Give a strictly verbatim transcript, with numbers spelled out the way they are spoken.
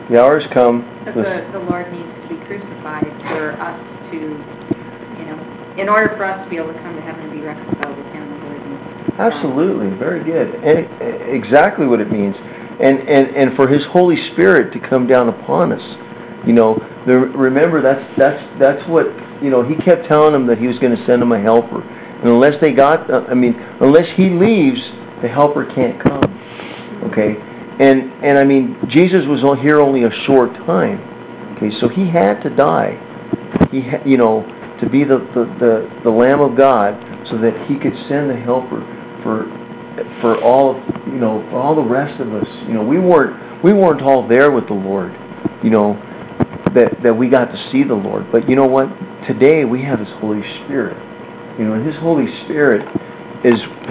The hour's come. But the, the Lord needs to be crucified for us to, you know, in order for us to be able to come to heaven and be reconciled with Him, the Lord needs to die. Absolutely, very good. And exactly what it means. And, and, and for His Holy Spirit to come down upon us. You know, the, remember that's, that's, that's what, you know, He kept telling them that He was going to send them a helper. And unless they got, uh, I mean, unless He leaves, the helper can't come. Okay? And, and I mean, Jesus was here only a short time. Okay, so He had to die. He, ha- you know, to be the, the, the, the Lamb of God, so that He could send the helper for, for all, you know, for all the rest of us. You know, we weren't, we weren't all there with the Lord. You know, that, that we got to see the Lord. But you know what? Today we have His Holy Spirit. You know, and His Holy Spirit is